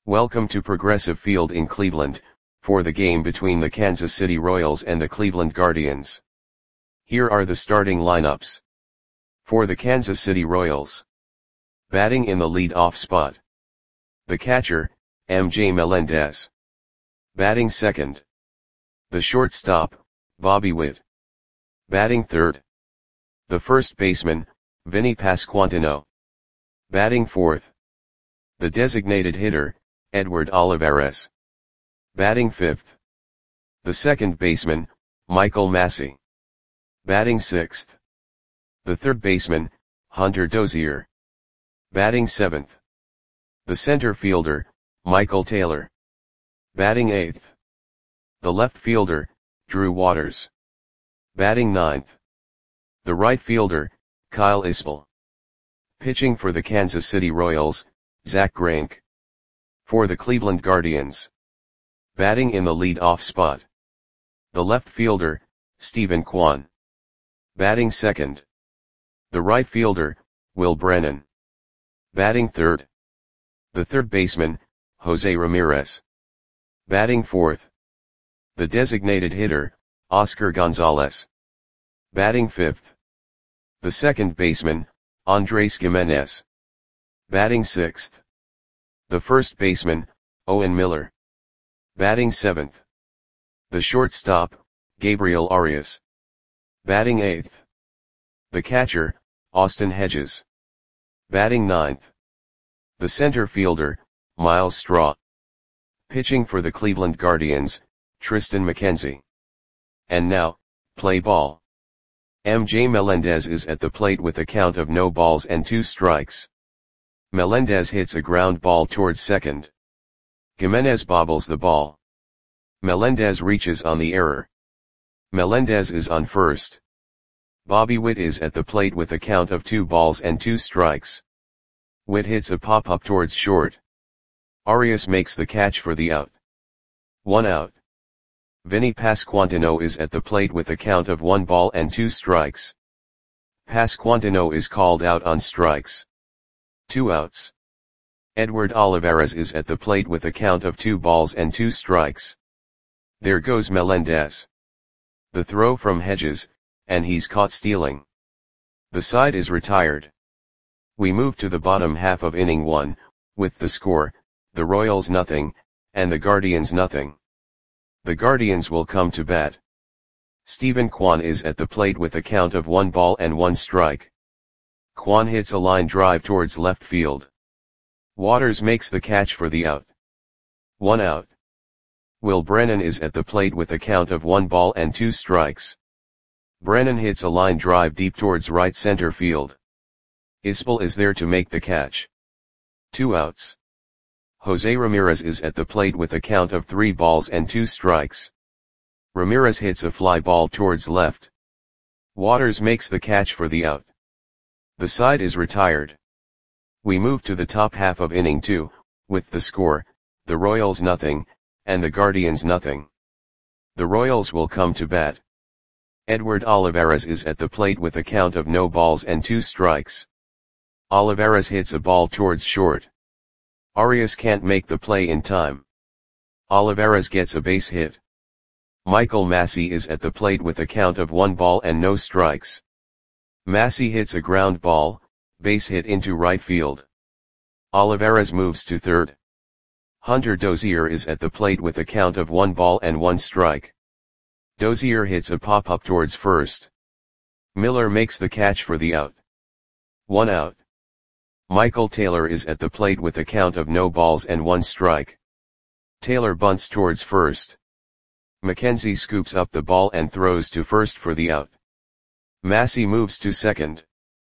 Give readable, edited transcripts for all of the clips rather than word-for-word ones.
Welcome to Progressive Field in Cleveland, for the game between the Kansas City Royals and the Cleveland Guardians. Here are the starting lineups. For the Kansas City Royals. Batting in the lead-off spot. The catcher, MJ Melendez. Batting second. The shortstop, Bobby Witt. Batting third. The first baseman, Vinny Pasquantino. Batting fourth. The designated hitter, Edward Olivares. Batting fifth. The second baseman, Michael Massey. Batting sixth. The third baseman, Hunter Dozier. Batting seventh. The center fielder, Michael Taylor. Batting eighth. The left fielder, Drew Waters. Batting ninth. The right fielder, Kyle Isbell. Pitching for the Kansas City Royals, Zack Greinke. For the Cleveland Guardians. Batting in the lead-off spot. The left fielder, Steven Kwan. Batting second. The right fielder, Will Brennan. Batting third. The third baseman, Jose Ramirez. Batting fourth. The designated hitter, Oscar Gonzalez. Batting fifth. The second baseman, Andres Gimenez. Batting sixth. The first baseman, Owen Miller. Batting seventh. The shortstop, Gabriel Arias. Batting eighth. The catcher, Austin Hedges. Batting ninth. The center fielder, Myles Straw. Pitching for the Cleveland Guardians, Triston McKenzie. And now, play ball. MJ Melendez is at the plate with a count of no balls and 2 strikes. Melendez hits a ground ball towards second. Gimenez bobbles the ball. Melendez reaches on the error. Melendez is on first. Bobby Witt is at the plate with a count of 2 balls and 2 strikes. Witt hits a pop-up towards short. Arias makes the catch for the out. 1 out. Vinny Pasquantino is at the plate with a count of 1 ball and 2 strikes. Pasquantino is called out on strikes. 2 outs. Edward Olivares is at the plate with a count of 2 balls and 2 strikes. There goes Melendez. The throw from Hedges, and he's caught stealing. The side is retired. We move to the bottom half of inning 1, with the score, the Royals nothing, and the Guardians nothing. The Guardians will come to bat. Steven Kwan is at the plate with a count of 1 ball and 1 strike. Kwan hits a line drive towards left field. Waters makes the catch for the out. 1 out. Will Brennan is at the plate with a count of 1 ball and 2 strikes. Brennan hits a line drive deep towards right center field. Isbell is there to make the catch. 2 outs. Jose Ramirez is at the plate with a count of 3 balls and 2 strikes. Ramirez hits a fly ball towards left. Waters makes the catch for the out. The side is retired. We move to the top half of inning 2, with the score, the Royals nothing, and the Guardians nothing. The Royals will come to bat. Edward Olivares is at the plate with a count of no balls and 2 strikes. Olivares hits a ball towards short. Arias can't make the play in time. Olivares gets a base hit. Michael Massey is at the plate with a count of 1 ball and no strikes. Massey hits a ground ball, base hit into right field. Olivares moves to third. Hunter Dozier is at the plate with a count of 1 ball and 1 strike. Dozier hits a pop-up towards first. Miller makes the catch for the out. 1 out. Michael Taylor is at the plate with a count of no balls and 1 strike. Taylor bunts towards first. McKenzie scoops up the ball and throws to first for the out. Massey moves to second.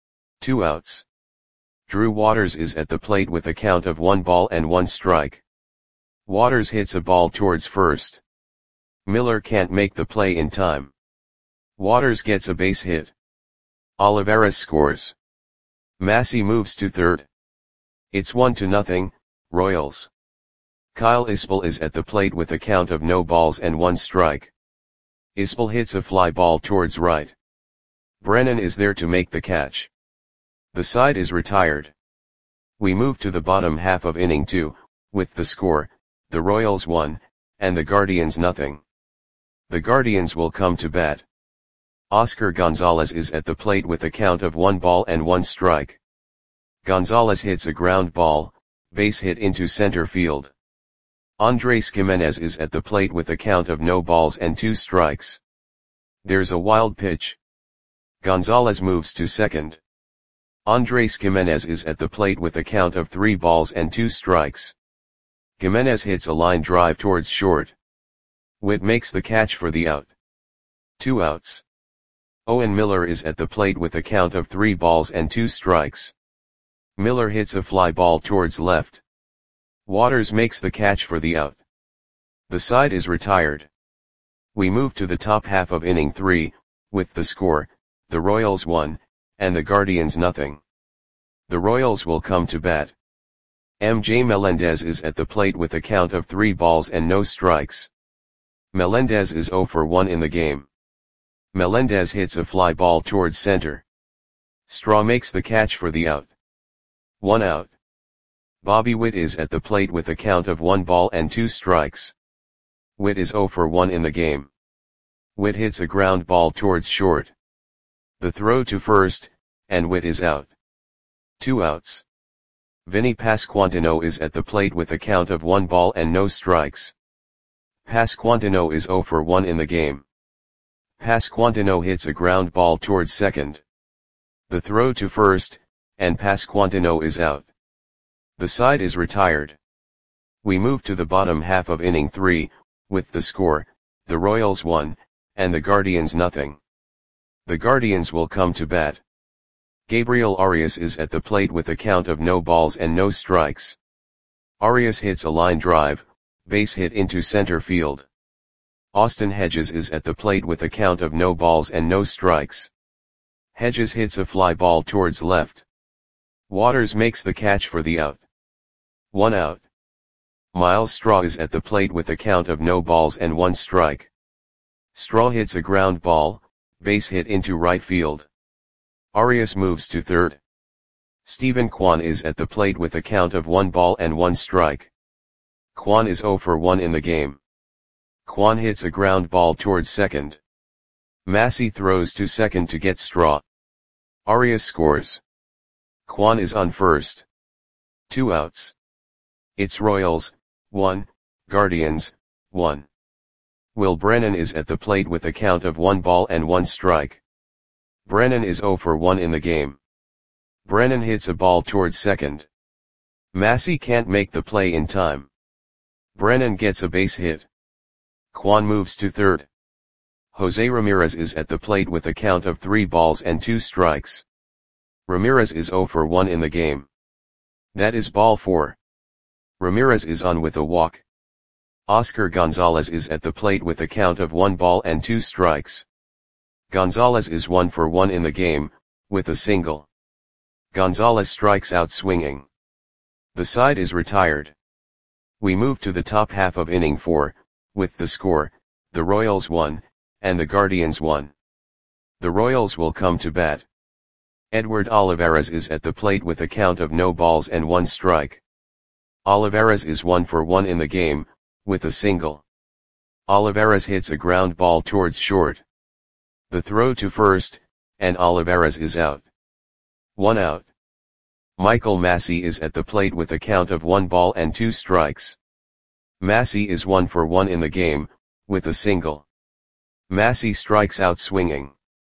2 outs. Drew Waters is at the plate with a count of 1 ball and 1 strike. Waters hits a ball towards first. Miller can't make the play in time. Waters gets a base hit. Olivares scores. Massey moves to third. It's 1-0, Royals. Kyle Isbell is at the plate with a count of no balls and 1 strike. Isbell hits a fly ball towards right. Brennan is there to make the catch. The side is retired. We move to the bottom half of inning 2, With the score, the Royals won, and the Guardians nothing. The Guardians will come to bat. Oscar Gonzalez is at the plate with a count of 1 ball and 1 strike. Gonzalez hits a ground ball, base hit into center field. Andres Gimenez is at the plate with a count of no balls and 2 strikes. There's a wild pitch. Gonzalez moves to second. Andres Gimenez is at the plate with a count of 3 balls and 2 strikes. Gimenez hits a line drive towards short. Witt makes the catch for the out. 2 outs. Owen Miller is at the plate with a count of 3 balls and 2 strikes. Miller hits a fly ball towards left. Waters makes the catch for the out. The side is retired. We move to the top half of inning 3, with the score, the Royals won, and the Guardians nothing. The Royals will come to bat. MJ Melendez is at the plate with a count of 3 balls and no strikes. Melendez is 0 for 1 in the game. Melendez hits a fly ball towards center. Straw makes the catch for the out. 1 out. Bobby Witt is at the plate with a count of 1 ball and 2 strikes. Witt is 0 for 1 in the game. Witt hits a ground ball towards short. The throw to first, and Witt is out. 2 outs. Vinny Pasquantino is at the plate with a count of 1 ball and no strikes. Pasquantino is 0 for 1 in the game. Pasquantino hits a ground ball towards second. The throw to first, and Pasquantino is out. The side is retired. We move to the bottom half of inning 3, with the score, the Royals won, and the Guardians nothing. The Guardians will come to bat. Gabriel Arias is at the plate with a count of no balls and no strikes. Arias hits a line drive, base hit into center field. Austin Hedges is at the plate with a count of no balls and no strikes. Hedges hits a fly ball towards left. Waters makes the catch for the out. 1 out. Miles Straw is at the plate with a count of no balls and 1 strike. Straw hits a ground ball, base hit into right field. Arias moves to third. Stephen Kwan is at the plate with a count of 1 ball and 1 strike. Kwan is 0 for 1 in the game. Kwan hits a ground ball towards second. Massey throws to second to get Straw. Arias scores. Kwan is on first. 2 outs. It's Royals, 1, Guardians, 1. Will Brennan is at the plate with a count of 1 ball and 1 strike. Brennan is 0 for 1 in the game. Brennan hits a ball towards second. Massey can't make the play in time. Brennan gets a base hit. Kwan moves to third. Jose Ramirez is at the plate with a count of 3 balls and 2 strikes. Ramirez is 0 for 1 in the game. That is ball 4. Ramirez is on with a walk. Oscar Gonzalez is at the plate with a count of 1 ball and 2 strikes. Gonzalez is 1 for 1 in the game, with a single. Gonzalez strikes out swinging. The side is retired. We move to the top half of inning 4, with the score, the Royals won, and the Guardians won. The Royals will come to bat. Edward Olivares is at the plate with a count of no balls and 1 strike. Olivares is 1 for 1 in the game, with a single. Olivares hits a ground ball towards short. The throw to first, and Olivares is out. 1 out. Michael Massey is at the plate with a count of 1 ball and 2 strikes. Massey is 1 for 1 in the game, with a single. Massey strikes out swinging.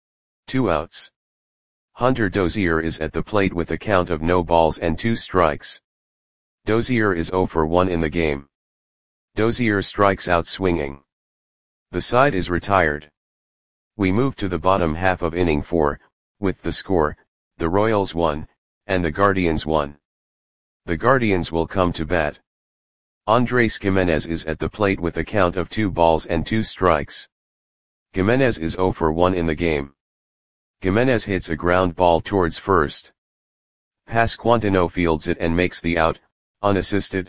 2 outs. Hunter Dozier is at the plate with a count of no balls and 2 strikes. Dozier is 0 for 1 in the game. Dozier strikes out swinging. The side is retired. We move to the bottom half of inning 4, with the score, the Royals won, and the Guardians won. The Guardians will come to bat. Andres Gimenez is at the plate with a count of 2 balls and 2 strikes. Gimenez is 0 for 1 in the game. Gimenez hits a ground ball towards first. Pasquantino fields it and makes the out, unassisted.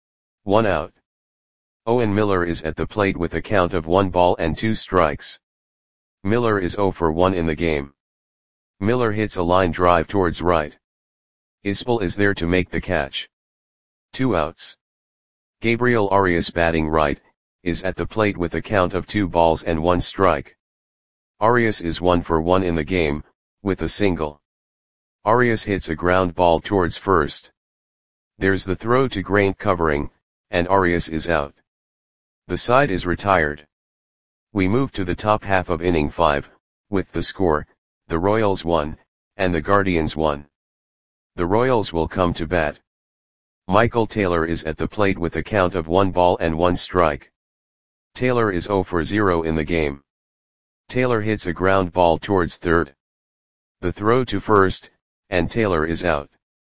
1 out. Owen Miller is at the plate with a count of 1 ball and 2 strikes. Miller is 0 for 1 in the game. Miller hits a line drive towards right. Isbell is there to make the catch. 2 outs. Gabriel Arias batting right, is at the plate with a count of 2 balls and 1 strike. Arias is 1 for 1 in the game, with a single. Arias hits a ground ball towards first. There's the throw to Grant covering, and Arias is out. The side is retired. We move to the top half of inning 5, with the score, the Royals 1, and the Guardians 1. The Royals will come to bat. Michael Taylor is at the plate with a count of 1 ball and 1 strike. Taylor is 0 for 0 in the game. Taylor hits a ground ball towards third. The throw to first, and Taylor is out.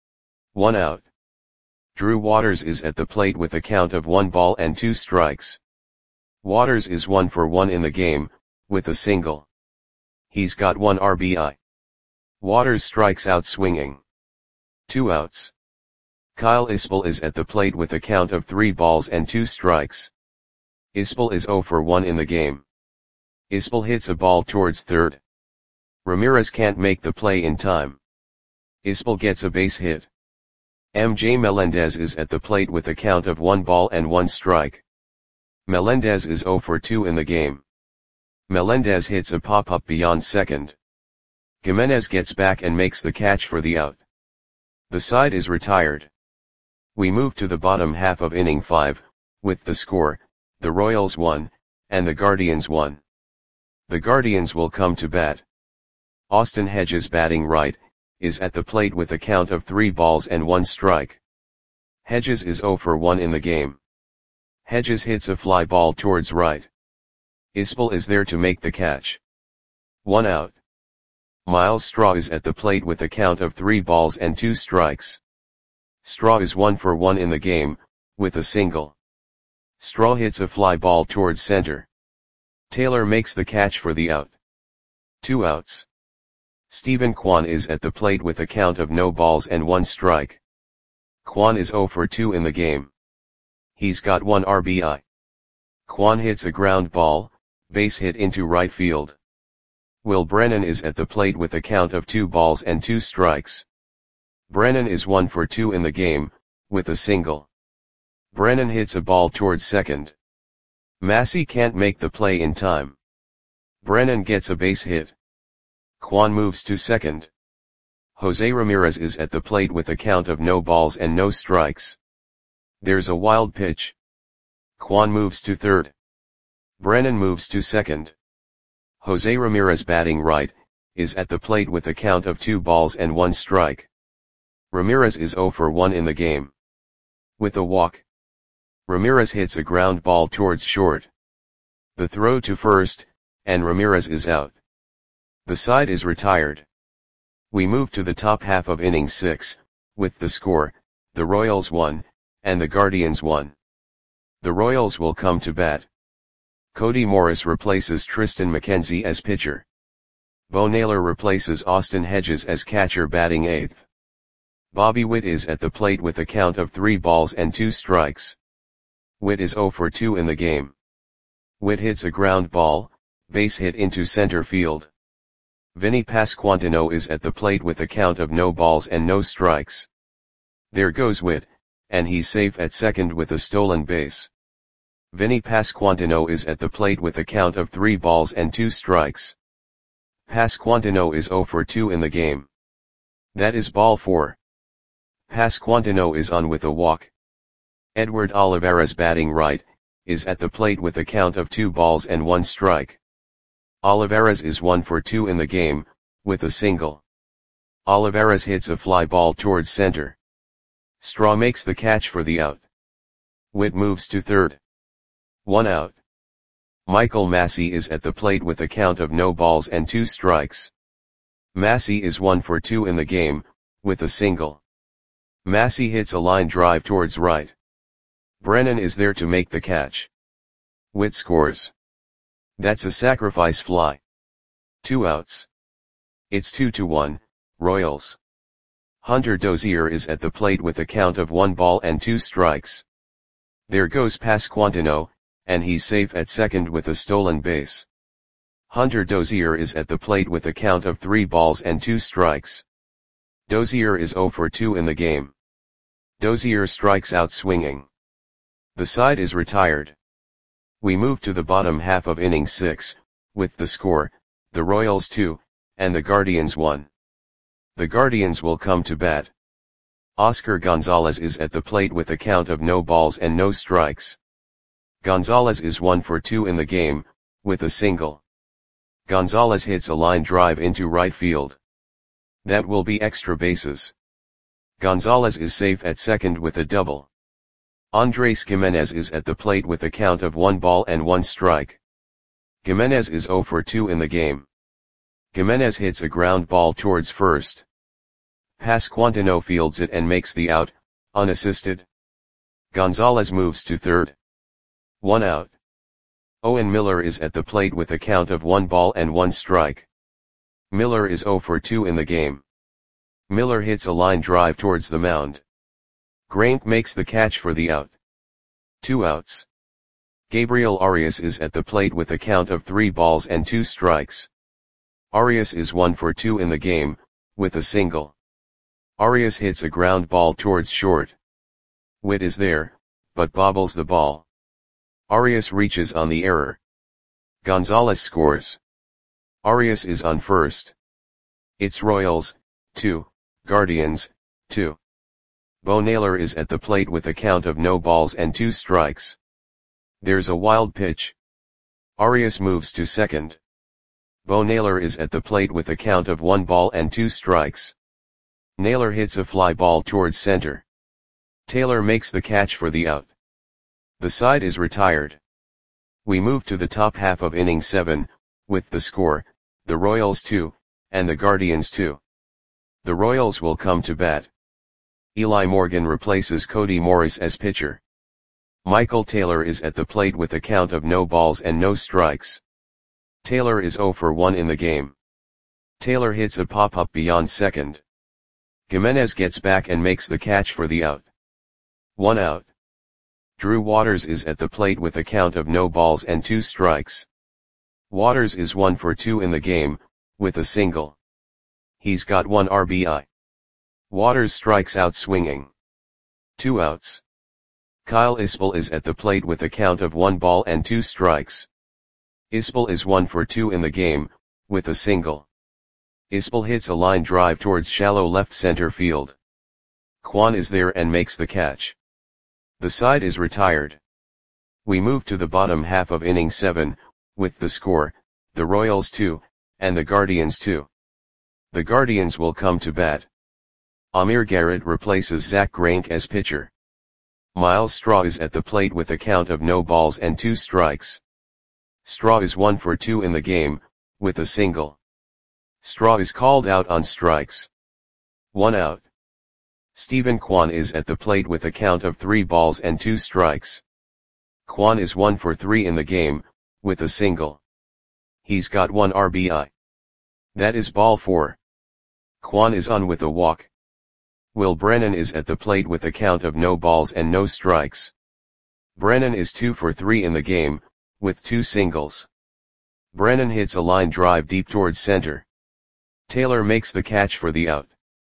1 out. Drew Waters is at the plate with a count of 1 ball and 2 strikes. Waters is 1 for 1 in the game, with a single. He's got 1 RBI. Waters strikes out swinging. 2 outs. Kyle Isbell is at the plate with a count of 3 balls and 2 strikes. Isbell is 0 for 1 in the game. Isbell hits a ball towards third. Ramirez can't make the play in time. Isbell gets a base hit. MJ Melendez is at the plate with a count of 1 ball and 1 strike. Melendez is 0 for 2 in the game. Melendez hits a pop-up beyond second. Gimenez gets back and makes the catch for the out. The side is retired. We move to the bottom half of inning 5, with the score, the Royals 1, and the Guardians 1. The Guardians will come to bat. Austin Hedges batting right, is at the plate with a count of 3 balls and 1 strike. Hedges is 0 for 1 in the game. Hedges hits a fly ball towards right. Isbell is there to make the catch. 1 out. Miles Straw is at the plate with a count of 3 balls and 2 strikes. Straw is 1 for 1 in the game, with a single. Straw hits a fly ball towards center. Taylor makes the catch for the out. 2 outs. Stephen Kwan is at the plate with a count of no balls and 1 strike. Kwan is 0 for 2 in the game. He's got 1 RBI. Kwan hits a ground ball, base hit into right field. Will Brennan is at the plate with a count of 2 balls and 2 strikes. Brennan is 1 for 2 in the game, with a single. Brennan hits a ball towards second. Massey can't make the play in time. Brennan gets a base hit. Kwan moves to second. Jose Ramirez is at the plate with a count of no balls and no strikes. There's a wild pitch. Kwan moves to third. Brennan moves to second. Jose Ramirez batting right, is at the plate with a count of 2 balls and 1 strike. Ramirez is 0 for 1 in the game. With a walk. Ramirez hits a ground ball towards short. The throw to first, and Ramirez is out. The side is retired. We move to the top half of inning 6, with the score, the Royals 1, and the Guardians 1. The Royals will come to bat. Cody Morris replaces Tristan McKenzie as pitcher. Bo Naylor replaces Austin Hedges as catcher batting 8th. Bobby Witt is at the plate with a count of 3 balls and 2 strikes. Witt is 0 for 2 in the game. Witt hits a ground ball, base hit into center field. Vinny Pasquantino is at the plate with a count of no balls and no strikes. There goes Witt, and he's safe at second with a stolen base. Vinny Pasquantino is at the plate with a count of 3 balls and 2 strikes. Pasquantino is 0 for 2 in the game. That is ball 4. Pasquantino is on with a walk. Edward Olivares batting right, is at the plate with a count of 2 balls and 1 strike. Olivares is 1 for 2 in the game, with a single. Olivares hits a fly ball towards center. Straw makes the catch for the out. Witt moves to third. 1 out. Michael Massey is at the plate with a count of no balls and 2 strikes. Massey is 1 for 2 in the game, with a single. Massey hits a line drive towards right. Brennan is there to make the catch. Witt scores. That's a sacrifice fly. 2 outs. It's 2-1, Royals. Hunter Dozier is at the plate with a count of 1 ball and 2 strikes. There goes Pasquantino, and he's safe at second with a stolen base. Hunter Dozier is at the plate with a count of 3 balls and 2 strikes. Dozier is 0 for 2 in the game. Dozier strikes out swinging. The side is retired. We move to the bottom half of inning 6, with the score, the Royals 2, and the Guardians 1. The Guardians will come to bat. Oscar Gonzalez is at the plate with a count of no balls and no strikes. Gonzalez is 1 for 2 in the game, with a single. Gonzalez hits a line drive into right field. That will be extra bases. Gonzalez is safe at second with a double. Andres Gimenez is at the plate with a count of 1 ball and 1 strike. Gimenez is 0 for 2 in the game. Gimenez hits a ground ball towards first. Pasquantino fields it and makes the out, unassisted. Gonzalez moves to third. 1 out. Owen Miller is at the plate with a count of 1 ball and 1 strike. Miller is 0 for 2 in the game. Miller hits a line drive towards the mound. Greinke makes the catch for the out. 2 outs. Gabriel Arias is at the plate with a count of 3 balls and 2 strikes. Arias is 1 for 2 in the game, with a single. Arias hits a ground ball towards short. Witt is there, but bobbles the ball. Arias reaches on the error. Gonzalez scores. Arias is on first. It's Royals, 2, Guardians, 2. Bo Naylor is at the plate with a count of no balls and 2 strikes. There's a wild pitch. Arias moves to second. Bo Naylor is at the plate with a count of 1 ball and 2 strikes. Naylor hits a fly ball towards center. Taylor makes the catch for the out. The side is retired. We move to the top half of inning 7, with the score, the Royals 2, and the Guardians 2. The Royals will come to bat. Eli Morgan replaces Cody Morris as pitcher. Michael Taylor is at the plate with a count of no balls and no strikes. Taylor is 0 for 1 in the game. Taylor hits a pop-up beyond second. Gimenez gets back and makes the catch for the out. 1 out. Drew Waters is at the plate with a count of no balls and 2 strikes. Waters is 1 for 2 in the game, with a single. He's got 1 RBI. Waters strikes out swinging. 2 outs. Kyle Isbell is at the plate with a count of 1 ball and 2 strikes. Isbell is 1 for 2 in the game, with a single. Isbell hits a line drive towards shallow left center field. Kwan is there and makes the catch. The side is retired. We move to the bottom half of inning 7, with the score, the Royals 2, and the Guardians 2. The Guardians will come to bat. Amir Garrett replaces Zach Greinke as pitcher. Miles Straw is at the plate with a count of no balls and 2 strikes. Straw is 1 for 2 in the game, with a single. Straw is called out on strikes. 1 out. Stephen Kwan is at the plate with a count of 3 balls and 2 strikes. Kwan is 1 for 3 in the game, with a single. He's got 1 RBI. That is ball 4. Kwan is on with a walk. Will Brennan is at the plate with a count of no balls and no strikes. Brennan is 2 for 3 in the game, with 2 singles. Brennan hits a line drive deep towards center. Taylor makes the catch for the out.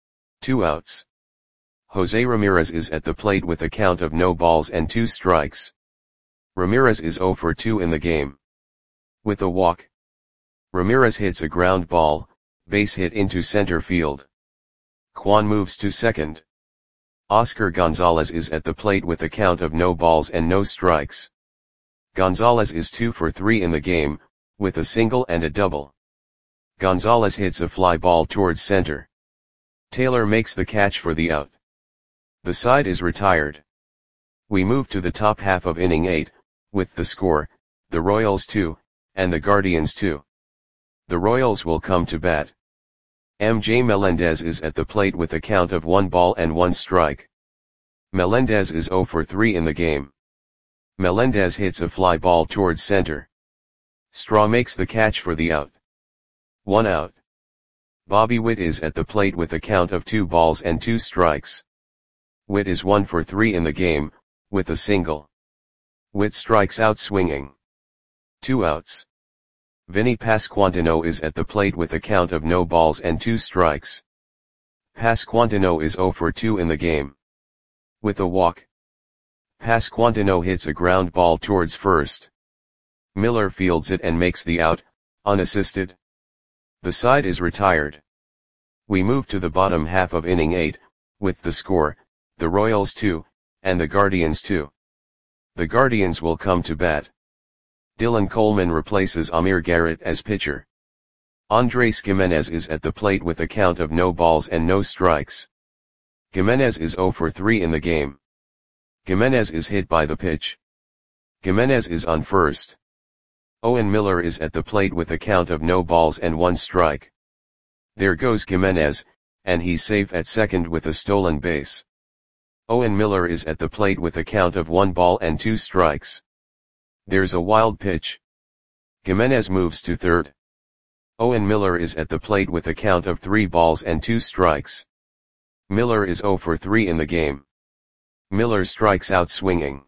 2 outs. Jose Ramirez is at the plate with a count of no balls and 2 strikes. Ramirez is 0 for 2 in the game. With a walk. Ramirez hits a ground ball, base hit into center field. Kwan moves to second. Oscar Gonzalez is at the plate with a count of no balls and no strikes. Gonzalez is 2 for 3 in the game, with a single and a double. Gonzalez hits a fly ball towards center. Taylor makes the catch for the out. The side is retired. We move to the top half of inning 8, with the score, the Royals 2, and the Guardians 2. The Royals will come to bat. MJ Melendez is at the plate with a count of 1 ball and 1 strike. Melendez is 0 for 3 in the game. Melendez hits a fly ball towards center. Straw makes the catch for the out. 1 out. Bobby Witt is at the plate with a count of 2 balls and 2 strikes. Witt is 1 for 3 in the game, with a single. Witt strikes out swinging. 2 outs. Vinny Pasquantino is at the plate with a count of no balls and 2 strikes. Pasquantino is 0 for 2 in the game. With a walk. Pasquantino hits a ground ball towards first. Miller fields it and makes the out, unassisted. The side is retired. We move to the bottom half of inning 8, with the score, the Royals 2, and the Guardians 2. The Guardians will come to bat. Dylan Coleman replaces Amir Garrett as pitcher. Andres Gimenez is at the plate with a count of no balls and no strikes. Gimenez is 0 for 3 in the game. Gimenez is hit by the pitch. Gimenez is on first. Owen Miller is at the plate with a count of no balls and 1 strike. There goes Gimenez, and he's safe at second with a stolen base. Owen Miller is at the plate with a count of 1 ball and 2 strikes. There's a wild pitch. Gimenez moves to third. Owen Miller is at the plate with a count of 3 balls and 2 strikes. Miller is 0 for 3 in the game. Miller strikes out swinging.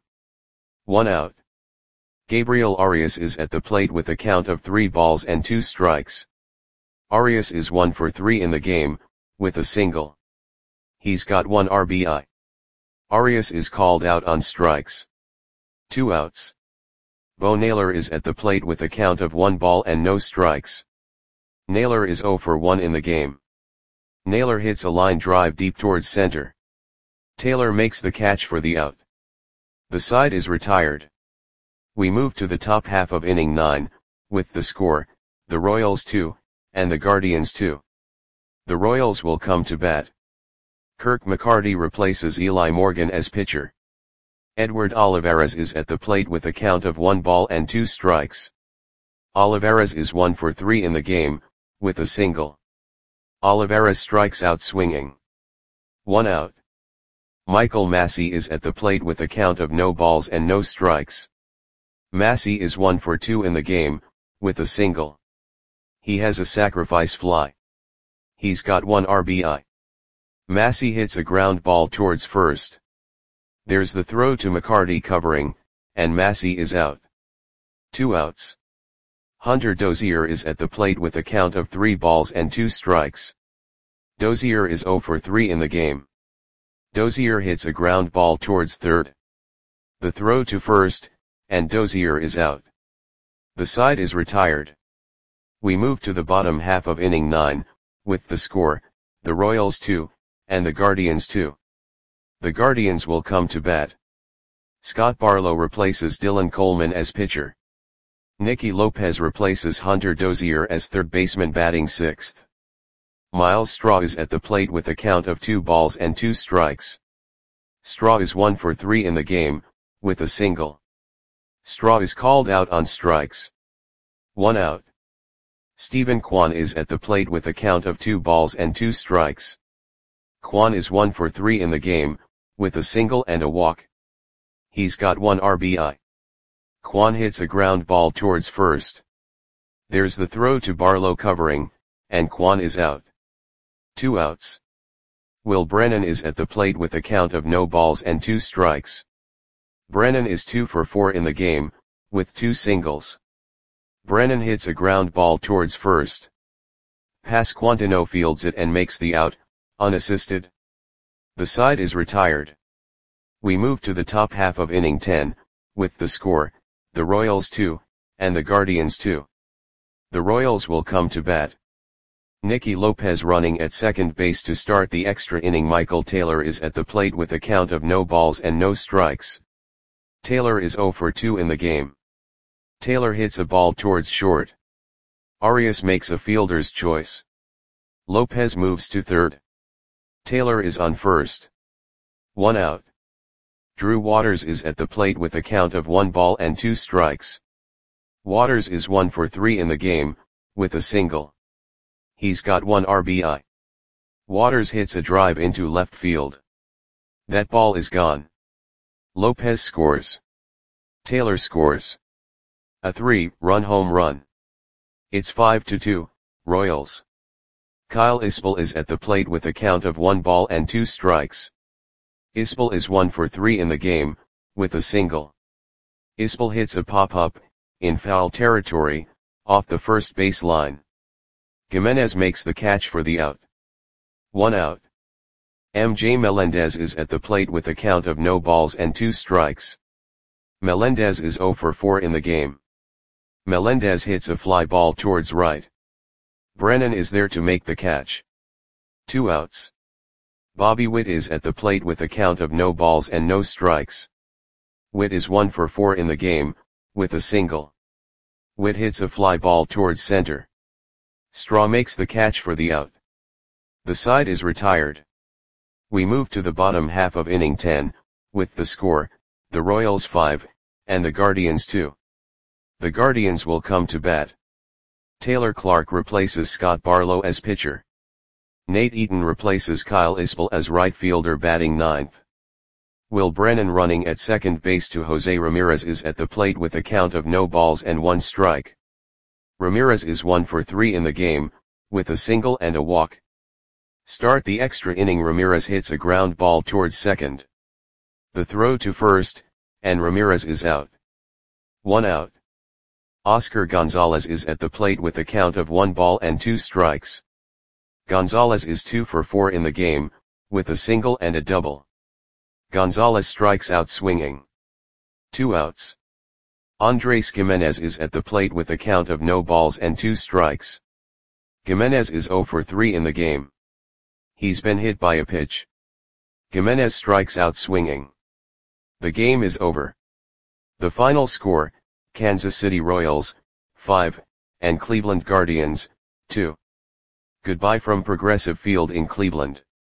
1 out. Gabriel Arias is at the plate with a count of 3 balls and 2 strikes. Arias is 1 for 3 in the game, with a single. He's got 1 RBI. Arias is called out on strikes. 2 outs. Bo Naylor is at the plate with a count of 1 ball and no strikes. Naylor is 0 for 1 in the game. Naylor hits a line drive deep towards center. Taylor makes the catch for the out. The side is retired. We move to the top half of inning 9, with the score, the Royals 2, and the Guardians 2. The Royals will come to bat. Kirk McCarty replaces Eli Morgan as pitcher. Edward Olivares is at the plate with a count of 1 ball and 2 strikes. Olivares is 1 for 3 in the game, with a single. Olivares strikes out swinging. 1 out. Michael Massey is at the plate with a count of no balls and no strikes. Massey is 1 for 2 in the game, with a single. He has a sacrifice fly. He's got 1 RBI. Massey hits a ground ball towards first. There's the throw to McCarty covering, and Massey is out. 2 outs. Hunter Dozier is at the plate with a count of 3 balls and 2 strikes. Dozier is 0 for 3 in the game. Dozier hits a ground ball towards third. The throw to first, and Dozier is out. The side is retired. We move to the bottom half of inning 9, with the score, the Royals 2, and the Guardians 2. The Guardians will come to bat. Scott Barlow replaces Dylan Coleman as pitcher. Nicky Lopez replaces Hunter Dozier as third baseman batting 6th. Miles Straw is at the plate with a count of 2 balls and 2 strikes. Straw is 1 for 3 in the game, with a single. Straw is called out on strikes. 1 out. Stephen Kwan is at the plate with a count of 2 balls and 2 strikes. Kwan is 1 for 3 in the game, with a single and a walk. He's got 1 RBI. Kwan hits a ground ball towards first. There's the throw to Barlow covering, and Kwan is out. 2 outs. Will Brennan is at the plate with a count of no balls and 2 strikes. Brennan is 2 for 4 in the game, with 2 singles. Brennan hits a ground ball towards first. Pasquantino fields it and makes the out, unassisted. The side is retired. We move to the top half of inning 10, with the score, the Royals 2, and the Guardians 2. The Royals will come to bat. Nicky Lopez running at second base to start the extra inning. Michael Taylor is at the plate with a count of no balls and no strikes. Taylor is 0 for 2 in the game. Taylor hits a ball towards short. Arias makes a fielder's choice. Lopez moves to third. Taylor is on first. 1 out. Drew Waters is at the plate with a count of 1 ball and 2 strikes. Waters is 1 for 3 in the game, with a single. He's got 1 RBI. Waters hits a drive into left field. That ball is gone. Lopez scores. Taylor scores. A 3-run home run. It's 5-2, Royals. Kyle Isbell is at the plate with a count of 1 ball and 2 strikes. Isbell is 1 for 3 in the game, with a single. Isbell hits a pop-up, in foul territory, off the first base line. Gimenez makes the catch for the out. 1 out. MJ Melendez is at the plate with a count of no balls and 2 strikes. Melendez is 0 for 4 in the game. Melendez hits a fly ball towards right. Brennan is there to make the catch. 2 outs. Bobby Witt is at the plate with a count of no balls and no strikes. Witt is 1 for 4 in the game, with a single. Witt hits a fly ball towards center. Straw makes the catch for the out. The side is retired. We move to the bottom half of inning 10, with the score, the Royals 5, and the Guardians 2. The Guardians will come to bat. Taylor Clark replaces Scott Barlow as pitcher. Nate Eaton replaces Kyle Isbell as right fielder batting 9th. Will Brennan running at second base to Jose Ramirez is at the plate with a count of no balls and 1 strike. Ramirez is 1 for 3 in the game, with a single and a walk. Start the extra inning. Ramirez hits a ground ball towards second. The throw to first, and Ramirez is out. 1 out. Oscar Gonzalez is at the plate with a count of 1 ball and 2 strikes. Gonzalez is 2 for 4 in the game, with a single and a double. Gonzalez strikes out swinging. 2 outs. Andres Gimenez is at the plate with a count of no balls and 2 strikes. Gimenez is 0 for 3 in the game. He's been hit by a pitch. Gimenez strikes out swinging. The game is over. The final score, Kansas City Royals, 5, and Cleveland Guardians, 2. Goodbye from Progressive Field in Cleveland.